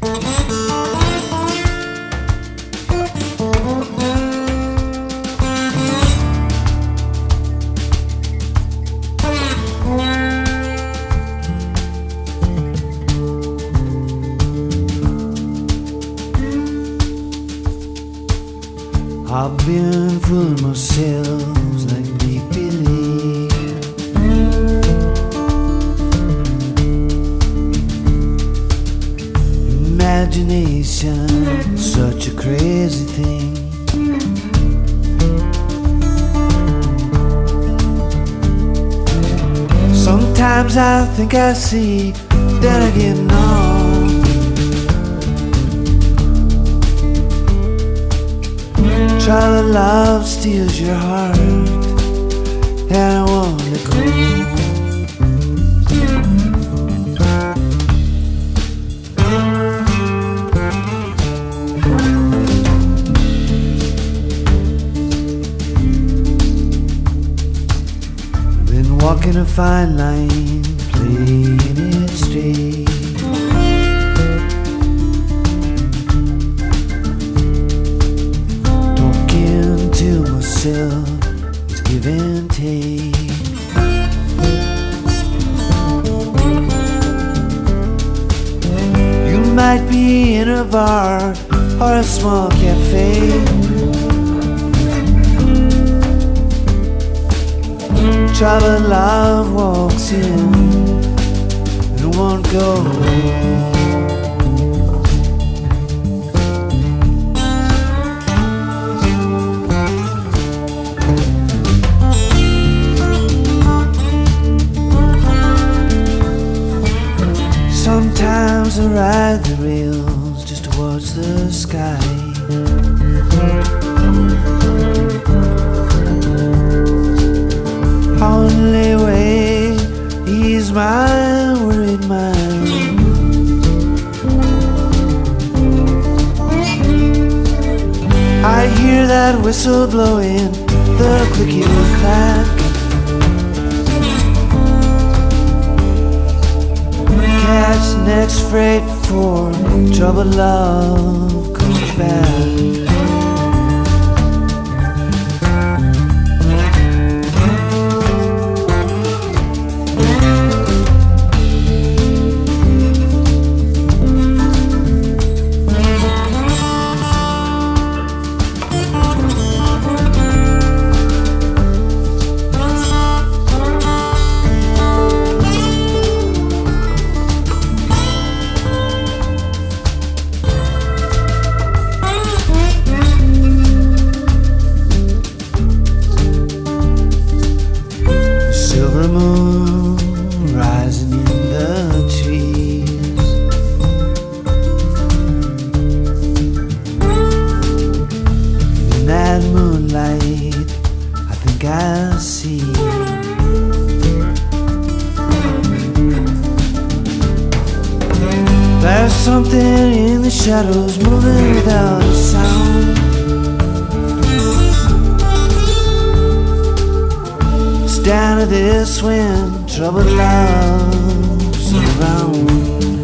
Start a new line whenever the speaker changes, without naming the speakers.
I've been fooling myself like make-believe. Imagination, such a crazy thing. Sometimes I think I see, then I get no. Try love steals your heart, and I wanna go. Been walking a fine line, playing it straight. It's give and take. You might be in a bar or a small cafe. Troubled love walks in and won't go. Sometimes I ride the rails just to watch the sky. I only way ease my worried mind. I hear that whistle blowing, the clicky clack. Catch next freight before troubled love comes back. I see. There's something in the shadows moving without a sound. It's down to this when troubled love's around.